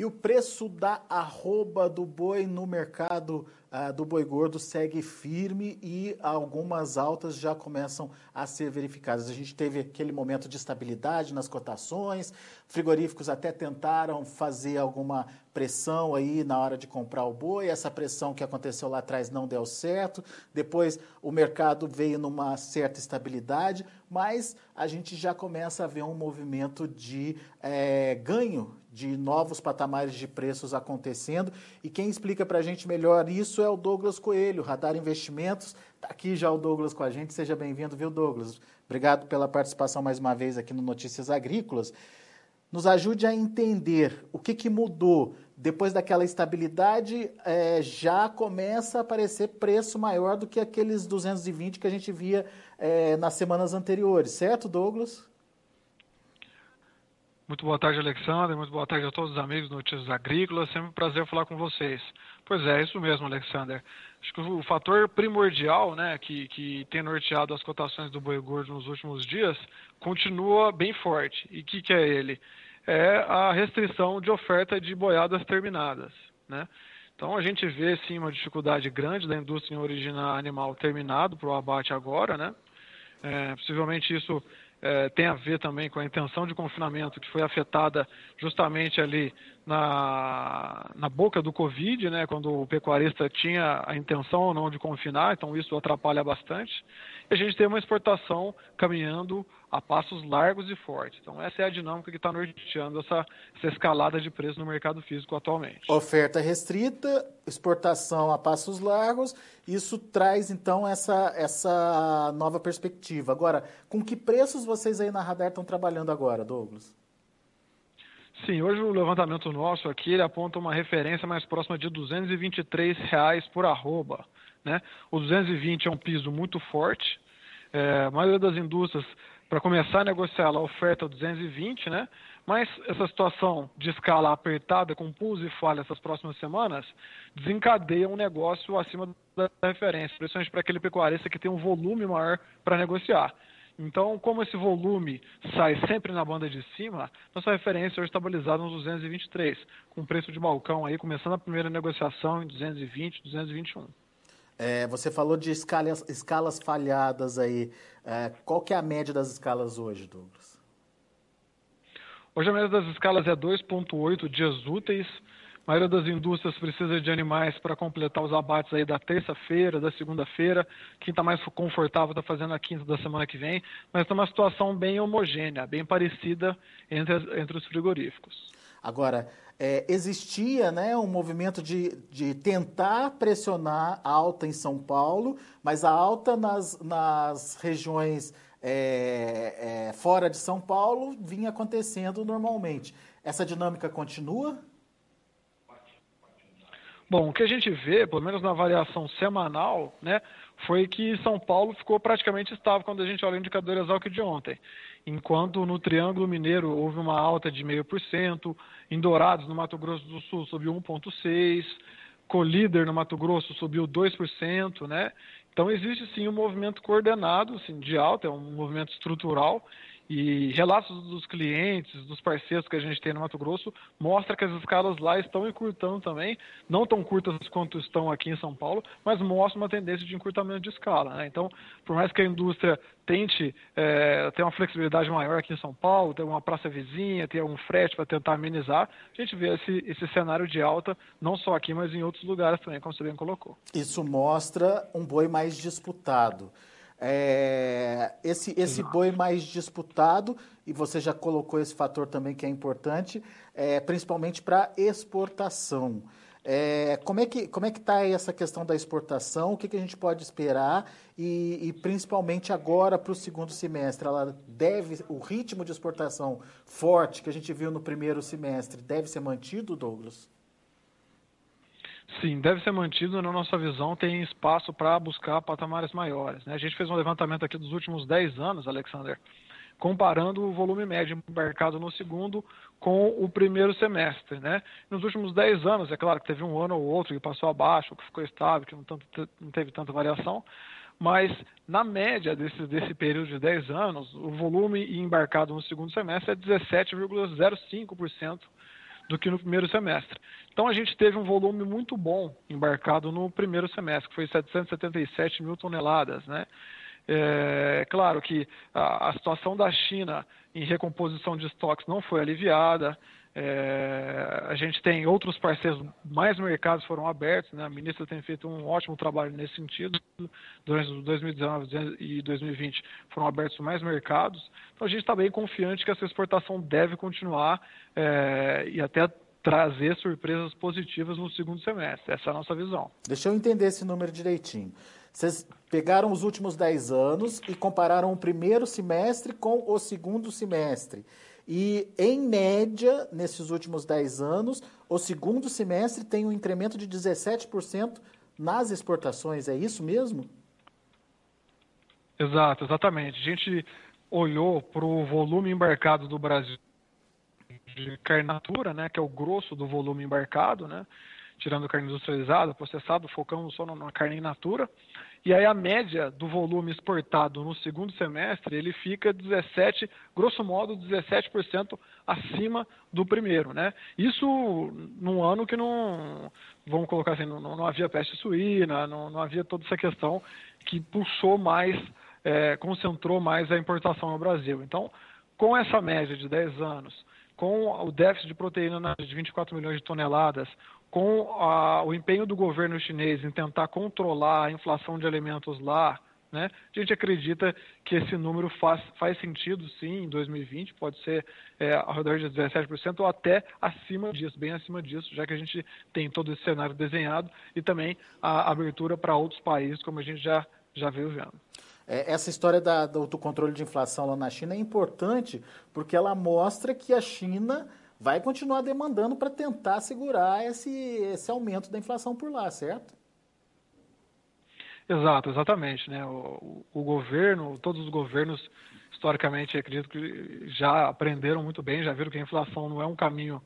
E o preço da arroba do boi no mercado do boi gordo segue firme e algumas altas já começam a ser verificadas. A gente teve aquele momento de estabilidade nas cotações, frigoríficos até tentaram fazer alguma pressão aí na hora de comprar o boi, essa pressão que aconteceu lá atrás não deu certo, depois o mercado veio numa certa estabilidade, mas a gente já começa a ver um movimento de ganho de novos patamares de preços acontecendo, e quem explica para a gente melhor isso é o Douglas Coelho, Radar Investimentos. Está aqui já o Douglas com a gente, seja bem-vindo, viu, Douglas? Obrigado pela participação mais uma vez aqui no Notícias Agrícolas. Nos ajude a entender o que mudou. Depois daquela estabilidade, já começa a aparecer preço maior do que aqueles 220 que a gente via nas semanas anteriores, certo, Douglas? Muito boa tarde, Alexander. Muito boa tarde a todos os amigos do Notícias Agrícolas. Sempre um prazer falar com vocês. Pois é, isso mesmo, Alexander. Acho que o fator primordial, né, que tem norteado as cotações do boi gordo nos últimos dias continua bem forte. E o que é ele? É a restrição de oferta de boiadas terminadas, né? Então a gente vê sim uma dificuldade grande da indústria em originar animal terminado para o abate agora, né? Possivelmente isso tem a ver também com a intenção de confinamento que foi afetada justamente ali na boca do Covid, né, quando o pecuarista tinha a intenção ou não de confinar, então isso atrapalha bastante. E a gente tem uma exportação caminhando a passos largos e fortes. Então essa é a dinâmica que está norteando essa escalada de preço no mercado físico atualmente. Oferta restrita, exportação a passos largos, isso traz então essa nova perspectiva. Agora, com que preços vocês aí na Radar estão trabalhando agora, Douglas? Sim, hoje o levantamento nosso aqui ele aponta uma referência mais próxima de R$ 223 por arroba, né? O 220 é um piso muito forte. A maioria das indústrias, para começar a negociar a oferta 220, né? Mas essa situação de escala apertada, com pulsos e falhas essas próximas semanas, desencadeia um negócio acima da referência, principalmente para aquele pecuarista que tem um volume maior para negociar. Então, como esse volume sai sempre na banda de cima, nossa referência hoje está estabilizada nos 223, com preço de balcão aí, começando a primeira negociação em 220, 221. Você falou de escalas falhadas aí. Qual que é a média das escalas hoje, Douglas? Hoje a média das escalas é 2,8 dias úteis. A maioria das indústrias precisa de animais para completar os abates aí da terça-feira, da segunda-feira. Quem está mais confortável está fazendo a quinta da semana que vem. Mas está uma situação bem homogênea, bem parecida entre os frigoríficos. Agora, existia, né, um movimento de tentar pressionar a alta em São Paulo, mas a alta nas regiões fora de São Paulo vinha acontecendo normalmente. Essa dinâmica continua? Bom, o que a gente vê, pelo menos na avaliação semanal, né, foi que São Paulo ficou praticamente estável quando a gente olha o indicador Exalc de ontem. Enquanto no Triângulo Mineiro houve uma alta de 0,5%, em Dourados, no Mato Grosso do Sul, subiu 1,6%, Colíder, no Mato Grosso, subiu 2%, né? Então existe sim um movimento coordenado assim, de alta, é um movimento estrutural, e relatos dos clientes, dos parceiros que a gente tem no Mato Grosso, mostra que as escalas lá estão encurtando também, não tão curtas quanto estão aqui em São Paulo, mas mostra uma tendência de encurtamento de escala, né? Então, por mais que a indústria tente ter uma flexibilidade maior aqui em São Paulo, ter uma praça vizinha, ter um frete para tentar amenizar, a gente vê esse cenário de alta, não só aqui, mas em outros lugares também, como você bem colocou. Isso mostra um boi mais disputado. Esse boi mais disputado, e você já colocou esse fator também que é importante, principalmente para exportação. Como é que está essa questão da exportação? O que a gente pode esperar? E principalmente agora para o segundo semestre, o ritmo de exportação forte que a gente viu no primeiro semestre deve ser mantido, Douglas? Sim, deve ser mantido. Na nossa visão, tem espaço para buscar patamares maiores, né? A gente fez um levantamento aqui dos últimos 10 anos, Alexander, comparando o volume médio embarcado no segundo com o primeiro semestre, né? Nos últimos 10 anos, é claro que teve um ano ou outro que passou abaixo, que ficou estável, que não teve tanta variação, mas na média desse período de 10 anos, o volume embarcado no segundo semestre é 17,05% do que no primeiro semestre. Então a gente teve um volume muito bom embarcado no primeiro semestre, que foi 777 mil toneladas, né? É claro que a situação da China em recomposição de estoques não foi aliviada. A gente tem outros parceiros, mais mercados foram abertos, né? A ministra tem feito um ótimo trabalho nesse sentido. Durante 2019 e 2020 foram abertos mais mercados. Então a gente está bem confiante que essa exportação deve continuar e até trazer surpresas positivas no segundo semestre. Essa é a nossa visão. Deixa eu entender esse número direitinho. Vocês pegaram os últimos 10 anos e compararam o primeiro semestre com o segundo semestre. E, em média, nesses últimos 10 anos, o segundo semestre tem um incremento de 17% nas exportações. É isso mesmo? Exato, exatamente. A gente olhou para o volume embarcado do Brasil de carne in natura, né, que é o grosso do volume embarcado, né, tirando carne industrializada, processado, focamos só na carne in natura. E aí a média do volume exportado no segundo semestre, ele fica grosso modo, 17% acima do primeiro, né? Isso num ano que não, vamos colocar assim, não havia peste suína, não havia toda essa questão que puxou mais, concentrou mais a importação no Brasil. Então, com essa média de 10 anos, com o déficit de proteína de 24 milhões de toneladas, com o empenho do governo chinês em tentar controlar a inflação de alimentos lá, né, a gente acredita que esse número faz sentido, sim, em 2020, pode ser ao redor de 17% ou até acima disso, bem acima disso, já que a gente tem todo esse cenário desenhado e também a abertura para outros países, como a gente já veio vendo. Essa história do controle de inflação lá na China é importante porque ela mostra que a China vai continuar demandando para tentar segurar esse aumento da inflação por lá, certo? Exato, exatamente, né? O governo, todos os governos, historicamente, acredito que já aprenderam muito bem, já viram que a inflação não é um caminho,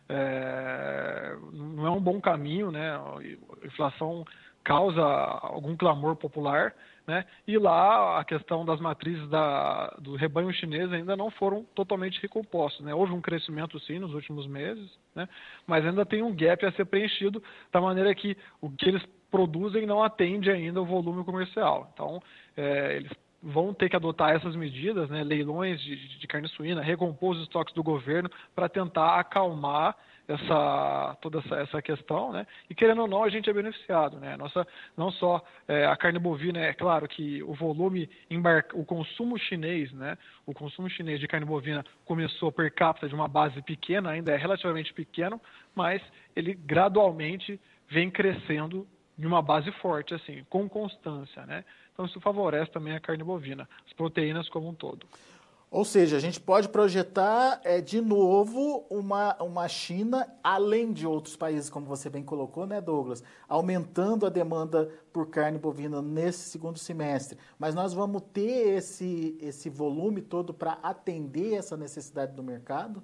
não é um bom caminho, né? A inflação causa algum clamor popular, né? E lá a questão das matrizes do rebanho chinês ainda não foram totalmente recompostos, né? Houve um crescimento sim nos últimos meses, né? Mas ainda tem um gap a ser preenchido da maneira que o que eles produzem não atende ainda o volume comercial. Então, eles vão ter que adotar essas medidas, né? Leilões de carne suína, recompor os estoques do governo para tentar acalmar toda essa questão, né? E querendo ou não, a gente é beneficiado, né? Não só a carne bovina, é claro que o volume, o consumo chinês, né? O consumo chinês de carne bovina começou per capita de uma base pequena, ainda é relativamente pequeno, mas ele gradualmente vem crescendo de uma base forte, assim, com constância, né? Então isso favorece também a carne bovina, as proteínas como um todo. Ou seja, a gente pode projetar de novo uma China, além de outros países, como você bem colocou, né, Douglas? Aumentando a demanda por carne bovina nesse segundo semestre. Mas nós vamos ter esse volume todo para atender essa necessidade do mercado?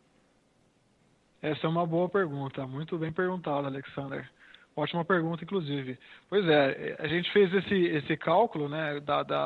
Essa é uma boa pergunta, muito bem perguntada, Alexander. Ótima pergunta, inclusive. Pois é, a gente fez esse cálculo, né,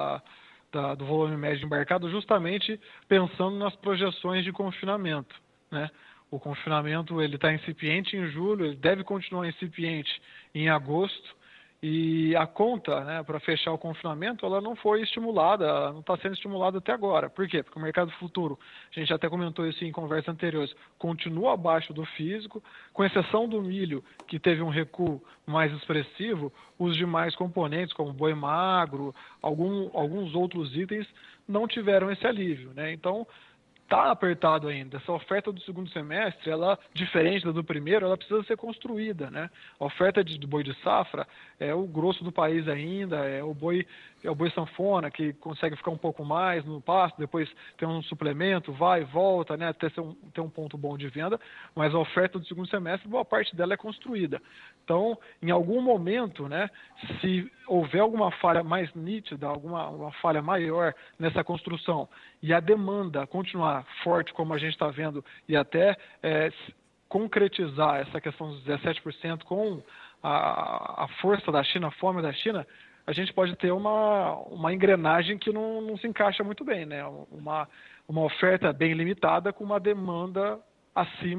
do volume médio embarcado justamente pensando nas projeções de confinamento, né? O confinamento ele está incipiente em julho, ele deve continuar incipiente em agosto e a conta, né, para fechar o confinamento, ela não foi estimulada, ela não está sendo estimulada até agora. Por quê? Porque o mercado futuro, a gente até comentou isso em conversas anteriores, continua abaixo do físico, com exceção do milho, que teve um recuo mais expressivo, os demais componentes, como boi magro, alguns outros itens, não tiveram esse alívio, né? Então, está apertado ainda. Essa oferta do segundo semestre, ela, diferente da do primeiro, ela precisa ser construída, né? A oferta do boi de safra é o grosso do país ainda, é o boi sanfona, que consegue ficar um pouco mais no pasto, depois tem um suplemento, vai e volta, né? Até ter um ponto bom de venda, mas a oferta do segundo semestre, boa parte dela é construída. Então, em algum momento, né, se houver alguma falha mais nítida, uma falha maior nessa construção e a demanda continuar forte, como a gente está vendo, e até concretizar essa questão dos 17% com a força da China, a fome da China, a gente pode ter uma engrenagem que não se encaixa muito bem, né? Uma oferta bem limitada com uma demanda acima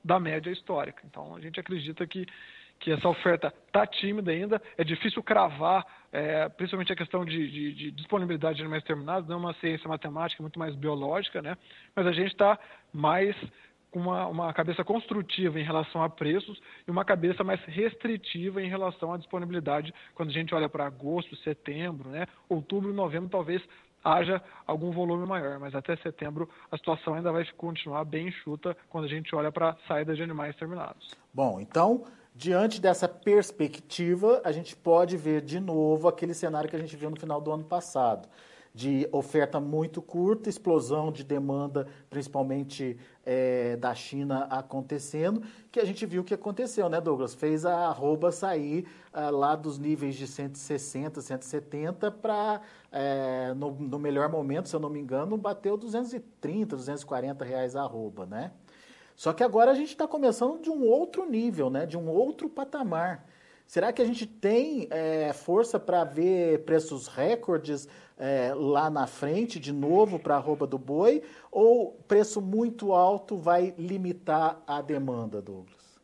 da média histórica. Então, a gente acredita que essa oferta está tímida ainda, é difícil cravar, principalmente a questão de disponibilidade de animais terminados, não é uma ciência matemática, muito mais biológica, né? Mas a gente está mais com uma cabeça construtiva em relação a preços e uma cabeça mais restritiva em relação à disponibilidade quando a gente olha para agosto, setembro, né? Outubro e novembro talvez haja algum volume maior, mas até setembro a situação ainda vai continuar bem enxuta quando a gente olha para a saída de animais terminados. Bom, então, diante dessa perspectiva, a gente pode ver de novo aquele cenário que a gente viu no final do ano passado, de oferta muito curta, explosão de demanda, principalmente da China acontecendo, que a gente viu que aconteceu, né, Douglas? Fez a arroba sair lá dos níveis de 160, 170 para, no melhor momento, se eu não me engano, bateu 230, 240 reais a arroba, né? Só que agora a gente está começando de um outro nível, né? De um outro patamar. Será que a gente tem força para ver preços recordes lá na frente, de novo, para a arroba do boi? Ou preço muito alto vai limitar a demanda, Douglas?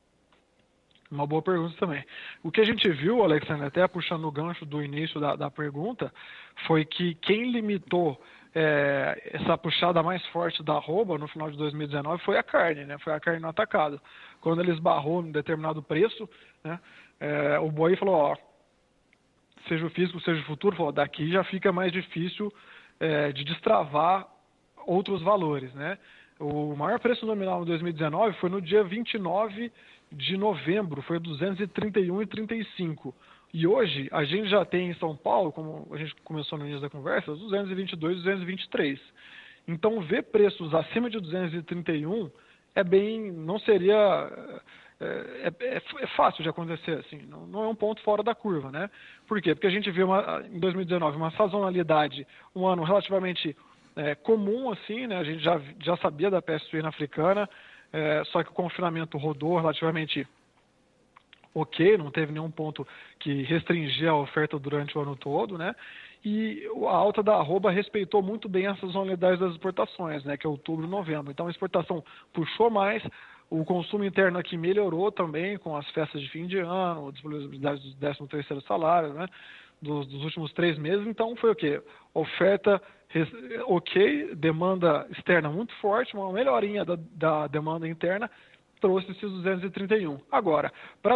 Uma boa pergunta também. O que a gente viu, Alexandre, até puxando o gancho do início da pergunta, foi que quem limitou essa puxada mais forte da arroba no final de 2019 foi a carne, né? Foi a carne no atacado. Quando ele esbarrou em determinado preço, né? O boi falou, ó, seja o físico, seja o futuro, falou, daqui já fica mais difícil de destravar outros valores, né? O maior preço nominal em 2019 foi no dia 29 de novembro, foi 231,35. E hoje a gente já tem em São Paulo, como a gente começou no início da conversa, 222, 223. Então ver preços acima de 231 não seria fácil de acontecer, assim, não é um ponto fora da curva, né? Por quê? Porque a gente viu em 2019 uma sazonalidade, um ano relativamente comum, assim, né? A gente já sabia da peste suína africana, só que o confinamento rodou relativamente ok, não teve nenhum ponto que restringia a oferta durante o ano todo, né? E a alta da arroba respeitou muito bem a sazonalidade das exportações, né? Que é outubro e novembro. Então a exportação puxou mais, o consumo interno aqui melhorou também com as festas de fim de ano, a disponibilidade do 13º salário, né? Dos últimos 3 meses. Então foi o quê? Oferta ok, demanda externa muito forte, uma melhorinha da demanda interna, trouxe esses 231. Agora, para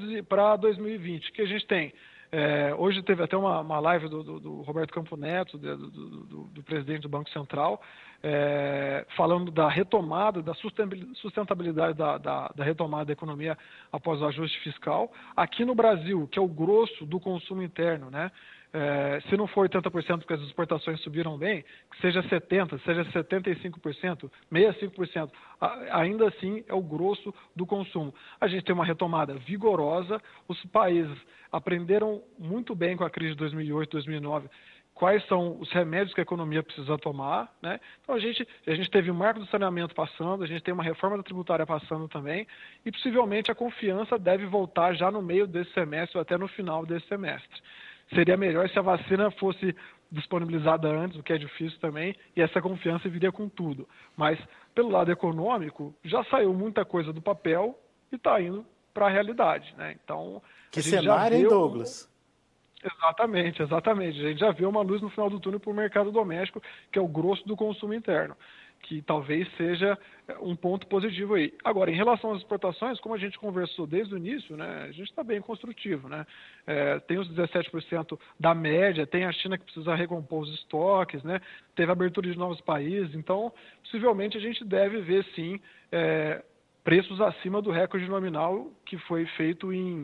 2020, que a gente tem? Hoje teve até uma live do Roberto Campo Neto, do presidente do Banco Central, falando da retomada, da sustentabilidade da retomada da economia após o ajuste fiscal. Aqui no Brasil, que é o grosso do consumo interno, né? Se não for 80% porque as exportações subiram bem, que seja 70%, seja 75%, 65%, ainda assim é o grosso do consumo. A gente tem uma retomada vigorosa, os países aprenderam muito bem com a crise de 2008, 2009, quais são os remédios que a economia precisa tomar, né? Então a gente teve o marco do saneamento passando, a gente tem uma reforma da tributária passando também, e possivelmente a confiança deve voltar já no meio desse semestre ou até no final desse semestre. Seria melhor se a vacina fosse disponibilizada antes, o que é difícil também, e essa confiança viria com tudo. Mas, pelo lado econômico, já saiu muita coisa do papel e está indo para a realidade, né? Então, que cenário, hein, Douglas? Exatamente. A gente já vê uma luz no final do túnel para o mercado doméstico, que é o grosso do consumo interno, que talvez seja um ponto positivo aí. Agora, em relação às exportações, como a gente conversou desde o início, né, a gente está bem construtivo, né? Tem os 17% da média, tem a China que precisa recompor os estoques, né? Teve abertura de novos países, então possivelmente a gente deve ver sim preços acima do recorde nominal que foi feito em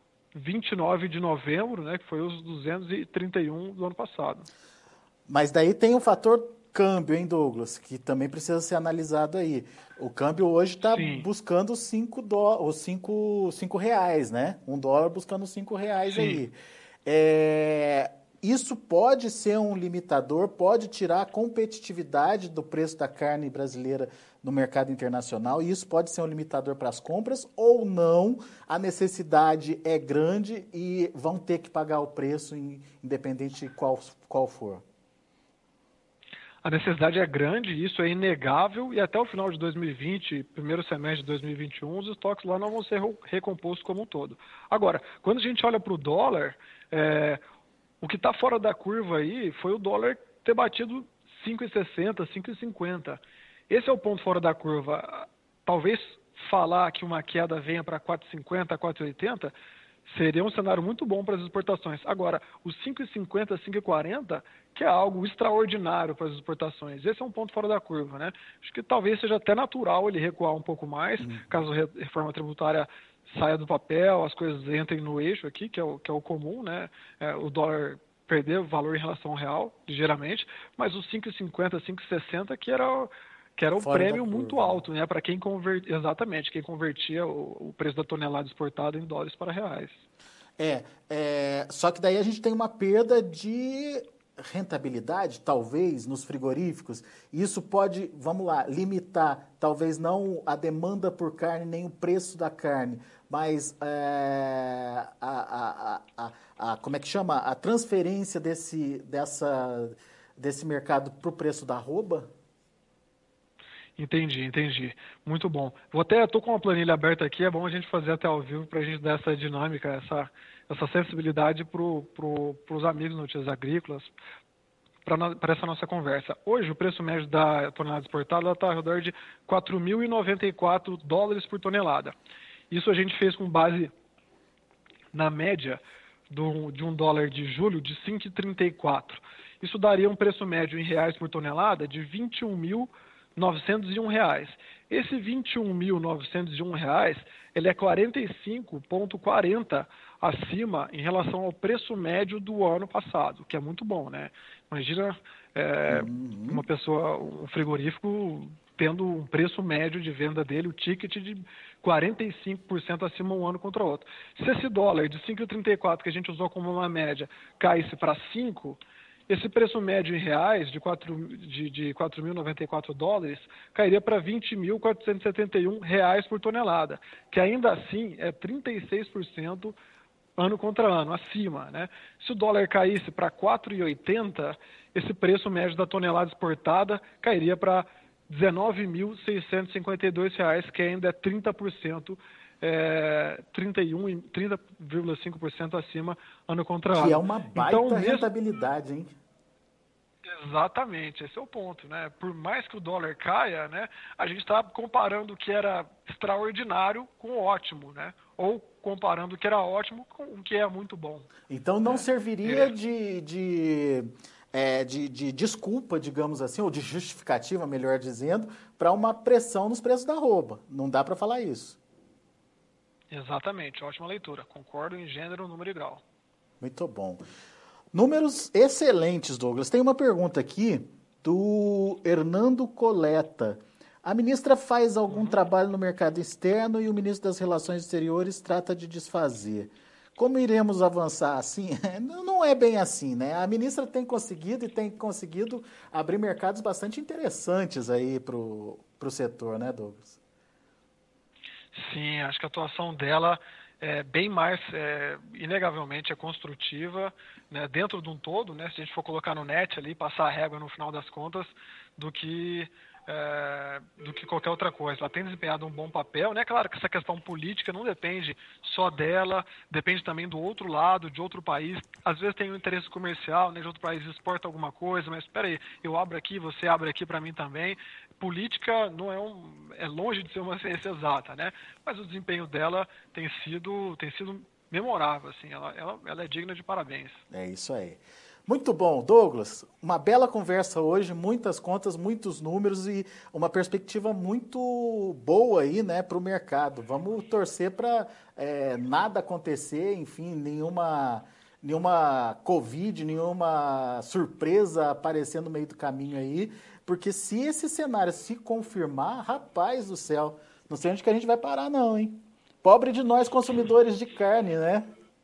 29 de novembro, né, que foi os 231 do ano passado. Mas daí tem o fator câmbio, hein, Douglas, que também precisa ser analisado aí. O câmbio hoje está buscando os 5 reais, né? $1 buscando 5 reais. Sim. Aí. Isso pode ser um limitador, pode tirar a competitividade do preço da carne brasileira no mercado internacional, e isso pode ser um limitador para as compras, ou não, a necessidade é grande e vão ter que pagar o preço, independente de qual for. A necessidade é grande, isso é inegável, e até o final de 2020, primeiro semestre de 2021, os estoques lá não vão ser recompostos como um todo. Agora, quando a gente olha para o dólar, o que está fora da curva aí foi o dólar ter batido 5,60, 5,50. Esse é o ponto fora da curva. Talvez falar que uma queda venha para 4,50, 4,80 seria um cenário muito bom para as exportações. Agora, os 5,50, 5,40, que é algo extraordinário para as exportações. Esse é um ponto fora da curva, né? Acho que talvez seja até natural ele recuar um pouco mais, caso a reforma tributária saia do papel, as coisas entrem no eixo aqui, que é o comum, né? O dólar perder valor em relação ao real, ligeiramente, mas os 5,50, 5,60 que era um Fora da prêmio curva, muito alto, né, para quem convertia, exatamente, quem convertia o preço da tonelada exportada em dólares para reais. Só que daí a gente tem uma perda de rentabilidade, talvez, nos frigoríficos. Isso pode, vamos lá, limitar, talvez não a demanda por carne, nem o preço da carne, mas como é que chama? A transferência desse mercado para o preço da arroba? Entendi. Muito bom. Estou com uma planilha aberta aqui, é bom a gente fazer até ao vivo para a gente dar essa dinâmica, essa sensibilidade para os amigos notícias agrícolas, para essa nossa conversa. Hoje, o preço médio da tonelada exportada está ao redor de 4.094 dólares por tonelada. Isso a gente fez com base na média de um dólar de julho de 5,34. Isso daria um preço médio em reais por tonelada de R$ 21.901. Esse R$ 21.901, ele é 45,40 acima em relação ao preço médio do ano passado, que é muito bom, né? Imagina uma pessoa, um frigorífico, tendo um preço médio de venda dele, o ticket de 45% acima um ano contra o outro. Se esse dólar de 5,34 que a gente usou como uma média caísse para 5, esse preço médio em reais de 4.094 dólares cairia para R$ 20.471 por tonelada, que ainda assim é 36% ano contra ano, acima, né? Se o dólar caísse para 4,80, esse preço médio da tonelada exportada cairia para R$ 19.652, que ainda é 30%, 30,5% acima ano contra ano. Que é uma baita rentabilidade, hein? Exatamente, esse é o ponto, né? Por mais que o dólar caia, né, a gente está comparando o que era extraordinário com ótimo, né? Ou comparando o que era ótimo com o que é muito bom. Então não serviria de desculpa, digamos assim, ou de justificativa, melhor dizendo, para uma pressão nos preços da arroba. Não dá para falar isso. Exatamente, ótima leitura. Concordo em gênero, número e grau. Muito bom. Números excelentes, Douglas. Tem uma pergunta aqui do Hernando Coleta. A ministra faz algum trabalho no mercado externo e o ministro das Relações Exteriores trata de desfazer. Como iremos avançar assim? Não é bem assim, né? A ministra tem conseguido abrir mercados bastante interessantes aí para o setor, né, Douglas? Sim, acho que a atuação dela é bem mais, inegavelmente, é construtiva, né, dentro de um todo, né, se a gente for colocar no net ali, passar a régua no final das contas, do que qualquer outra coisa. Ela tem desempenhado um bom papel, né? Claro que essa questão política não depende só dela, depende também do outro lado, de outro país. Às vezes tem um interesse comercial, né, de outro país exporta alguma coisa, mas espera aí, eu abro aqui, você abre aqui para mim também. Política não é longe de ser uma ciência exata, né? Mas o desempenho dela tem sido memorável, assim. Ela é digna de parabéns. É isso aí. Muito bom, Douglas. Uma bela conversa hoje, muitas contas, muitos números e uma perspectiva muito boa aí, né, para o mercado. Vamos torcer para nada acontecer, enfim, nenhuma Covid, nenhuma surpresa aparecer no meio do caminho aí, porque se esse cenário se confirmar, rapaz do céu, não sei onde que a gente vai parar não, hein? Pobre de nós consumidores de carne, né?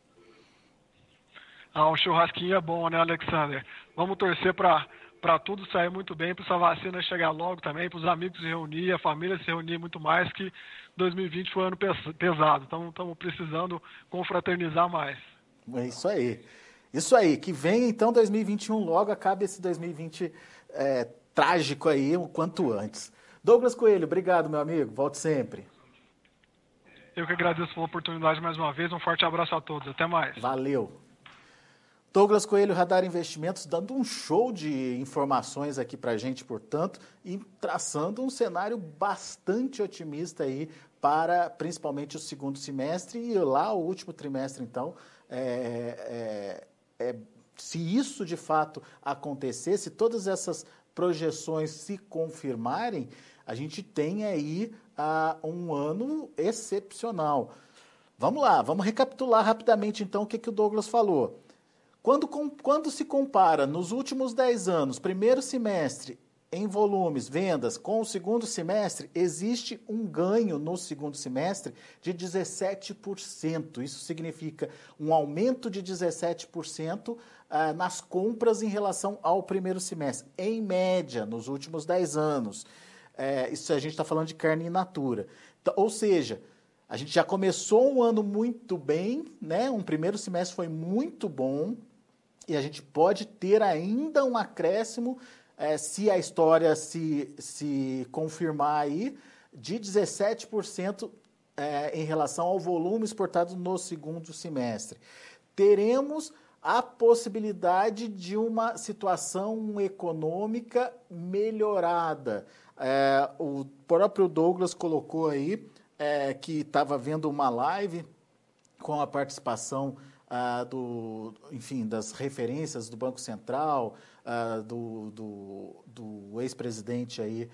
Um churrasquinho é bom, né, Alexander? Vamos torcer para tudo sair muito bem, para essa vacina chegar logo também, para os amigos se reunir, a família se reunir muito mais, que 2020 foi um ano pesado. Então, estamos precisando confraternizar mais. É isso aí. Isso aí. Que venha, então, 2021 logo, acabe esse 2020 trágico aí o quanto antes. Douglas Coelho, obrigado, meu amigo. Volte sempre. Eu que agradeço pela oportunidade mais uma vez. Um forte abraço a todos. Até mais. Valeu. Douglas Coelho, Radar Investimentos, dando um show de informações aqui para a gente, portanto, e traçando um cenário bastante otimista aí para principalmente o segundo semestre e lá o último trimestre, então. Se isso de fato acontecer, se todas essas projeções se confirmarem, a gente tem aí um ano excepcional. Vamos lá, vamos recapitular rapidamente então o que o Douglas falou. Quando se compara nos últimos 10 anos, primeiro semestre em volumes, vendas, com o segundo semestre, existe um ganho no segundo semestre de 17%. Isso significa um aumento de 17% nas compras em relação ao primeiro semestre, em média, nos últimos 10 anos. Isso a gente está falando de carne in natura. Então, ou seja, a gente já começou um ano muito bem, né? Um primeiro semestre foi muito bom, e a gente pode ter ainda um acréscimo, se a história se confirmar aí, de 17% em relação ao volume exportado no segundo semestre. Teremos a possibilidade de uma situação econômica melhorada. O próprio Douglas colocou aí que estava vendo uma live com a participação das referências do Banco Central, do ex-presidente aí,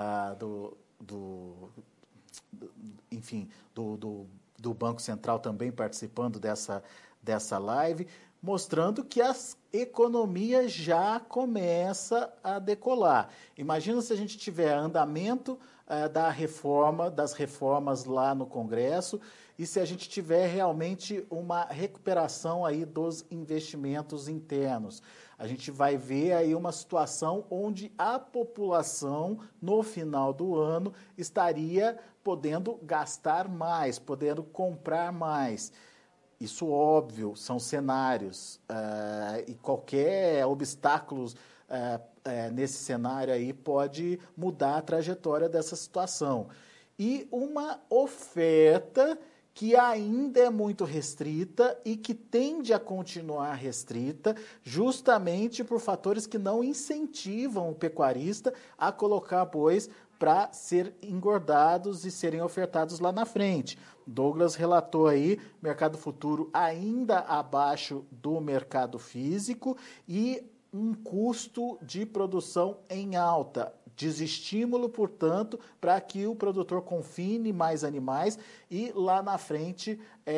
do Banco Central também participando dessa live, mostrando que a economia já começa a decolar. Imagina se a gente tiver andamento das reformas lá no Congresso, e se a gente tiver realmente uma recuperação aí dos investimentos internos. A gente vai ver aí uma situação onde a população, no final do ano, estaria podendo gastar mais, podendo comprar mais. Isso, óbvio, são cenários, e qualquer obstáculo nesse cenário aí pode mudar a trajetória dessa situação. E uma oferta que ainda é muito restrita e que tende a continuar restrita, justamente por fatores que não incentivam o pecuarista a colocar bois para ser engordados e serem ofertados lá na frente. Douglas relatou aí, mercado futuro ainda abaixo do mercado físico e um custo de produção em alta. Desestímulo, portanto, para que o produtor confine mais animais e lá na frente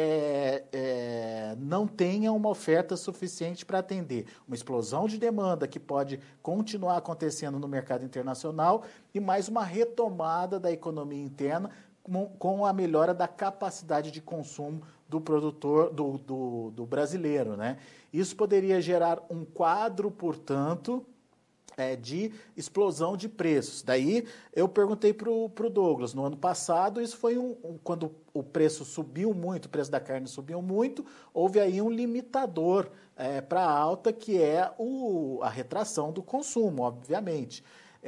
não tenha uma oferta suficiente para atender. Uma explosão de demanda que pode continuar acontecendo no mercado internacional e mais uma retomada da economia interna com a melhora da capacidade de consumo do produtor, do brasileiro, né? Isso poderia gerar um quadro, portanto, de explosão de preços. Daí eu perguntei para o Douglas, no ano passado, isso foi quando o preço subiu muito, o preço da carne subiu muito, houve aí um limitador para a alta, que é a retração do consumo, obviamente.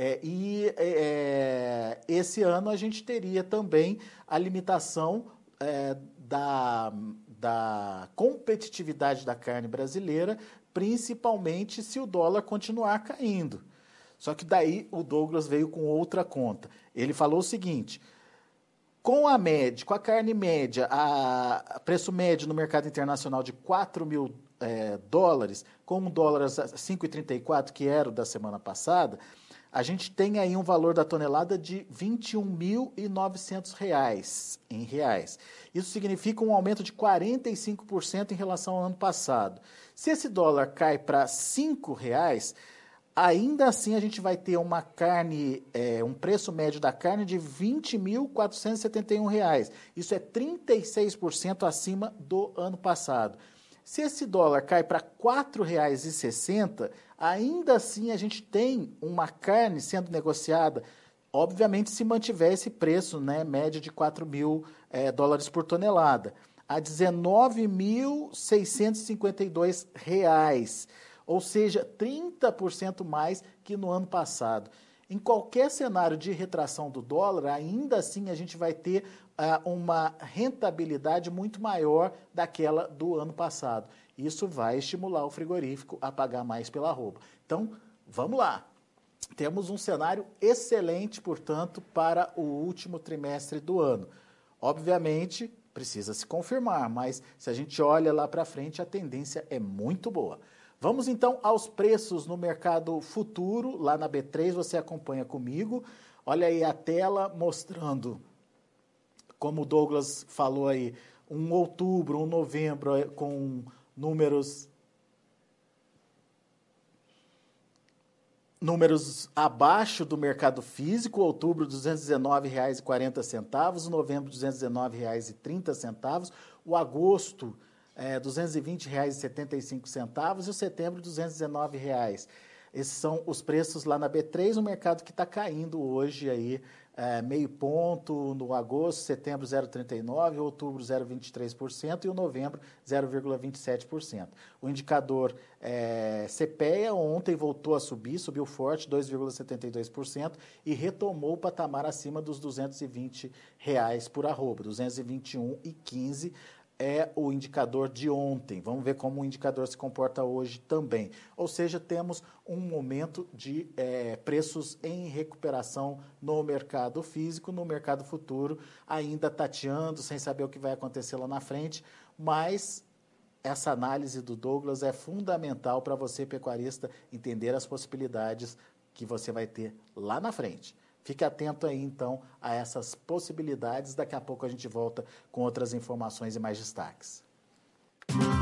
Esse ano a gente teria também a limitação da competitividade da carne brasileira, principalmente se o dólar continuar caindo. Só que daí o Douglas veio com outra conta. Ele falou o seguinte: com a carne média, preço médio no mercado internacional de 4 mil dólares, com um dólar a 5,34, que era o da semana passada, a gente tem aí um valor da tonelada de R$ 21.900 em reais. Isso significa um aumento de 45% em relação ao ano passado. Se esse dólar cai para R$ 5,00, ainda assim a gente vai ter uma carne, um preço médio da carne de R$ 20.471. Isso é 36% acima do ano passado. Se esse dólar cai para R$ 4,60, ainda assim a gente tem uma carne sendo negociada, obviamente se mantiver esse preço, né, médio de 4 mil dólares por tonelada, a R$ 19.652, ou seja, 30% mais que no ano passado. Em qualquer cenário de retração do dólar, ainda assim a gente vai ter uma rentabilidade muito maior daquela do ano passado. Isso vai estimular o frigorífico a pagar mais pela arroba. Então, vamos lá. Temos um cenário excelente, portanto, para o último trimestre do ano. Obviamente, precisa se confirmar, mas se a gente olha lá para frente, a tendência é muito boa. Vamos então aos preços no mercado futuro, lá na B3, você acompanha comigo. Olha aí a tela mostrando, como o Douglas falou aí, um outubro, um novembro com números abaixo do mercado físico, outubro R$ 219,40, o novembro R$ 219,30, o agosto R$ 220,75 e o setembro R$ 219. Esses são os preços lá na B3, um mercado que está caindo hoje aí, meio ponto no agosto, setembro 0,39%, outubro 0,23% e o novembro 0,27%. O indicador CPEA ontem voltou a subir, subiu forte, 2,72% e retomou o patamar acima dos R$ 220 por arroba, 221,15 é o indicador de ontem. Vamos ver como o indicador se comporta hoje também. Ou seja, temos um momento de preços em recuperação no mercado físico, no mercado futuro, ainda tateando, sem saber o que vai acontecer lá na frente, mas essa análise do Douglas é fundamental para você, pecuarista, entender as possibilidades que você vai ter lá na frente. Fique atento aí, então, a essas possibilidades. Daqui a pouco a gente volta com outras informações e mais destaques.